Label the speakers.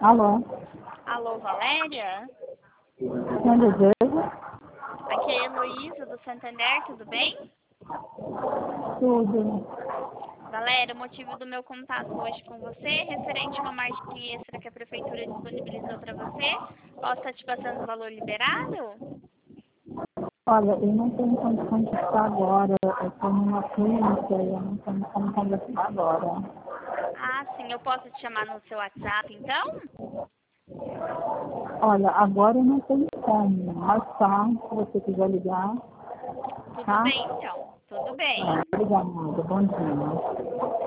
Speaker 1: Alô?
Speaker 2: Alô, Valéria?
Speaker 1: Quem deseja?
Speaker 2: Aqui é a Heloísa do Santander, tudo bem?
Speaker 1: Tudo.
Speaker 2: Valéria, o motivo do meu contato hoje com você é referente a uma margem extra que a Prefeitura disponibilizou para você. Posso estar te passando o valor liberado?
Speaker 1: Olha, eu não tenho como conversar agora. Eu estou numa clínica e eu não tenho como conversar agora.
Speaker 2: Ah, sim, eu posso te chamar no seu WhatsApp, então?
Speaker 1: Olha, agora eu não tenho como. Mais tarde, se você quiser ligar,
Speaker 2: Tudo
Speaker 1: tá?
Speaker 2: bem, então. Tudo bem.
Speaker 1: Obrigada, bom dia.